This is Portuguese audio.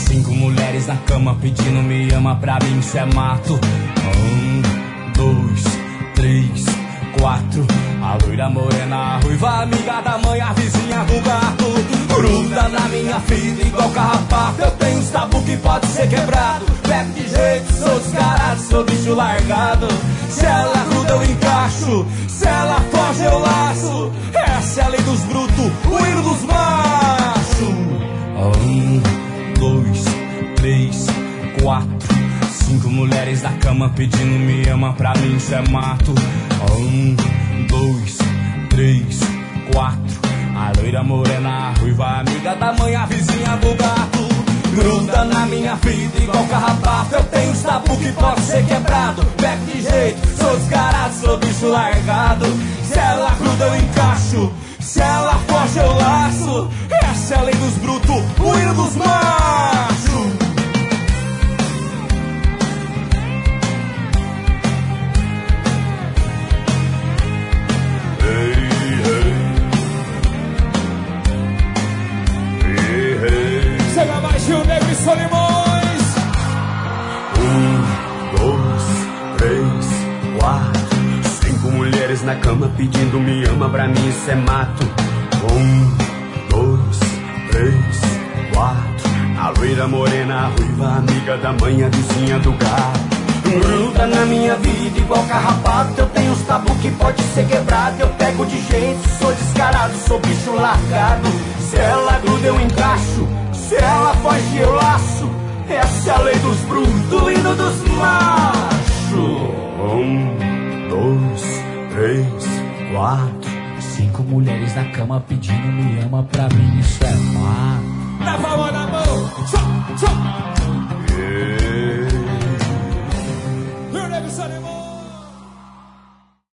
5 mulheres na cama pedindo me ama, pra mim isso é mato. 1, 2, 3, 4. A loira morena, a ruiva, amiga da mãe, a vizinha do gato. Gruda na minha vida igual carrapato. Eu tenho um tabu que pode ser quebrado. Pego de jeito, sou descarado, sou bicho largado. Se ela gruda eu encaixo, se ela foge eu laço. Essa é a lei dos brutos, o hino dos machos. 1, 2, 3, 4. 5 mulheres na cama pedindo me ama, pra mim isso é mato. 1, 2, 3, 4. A loira morena, a ruiva, amiga da mãe, a vizinha do gato. Gruda na minha vida igual carrapato. Eu tenho um tabu que pode ser quebrado. Pego de jeito, sou descarado, sou bicho largado. Se ela gruda eu encaixo, se ela foge eu laço. Essa é a lei dos brutos, o hino dos machos. Chega mais Gil Negro e Solimões. 1, 2, 3, 4. 5 mulheres na cama pedindo me ama, pra mim isso é mato. 1, 2, 3, 4. A loira morena, a ruiva, amiga da mãe, a vizinha do gato. Gruda na minha vida igual carrapato. Eu tenho uns tabu que pode ser quebrado. Eu pego de jeito, sou descarado, sou bicho largado. Se ela gruda eu encaixo, se ela foge eu laço. Essa é a lei dos brutos, o hino dos machos. 1, 2, 3, 4. 5 mulheres na cama pedindo me ama, pra mim isso é mato. Leva a mão na mão, tchau, tchau.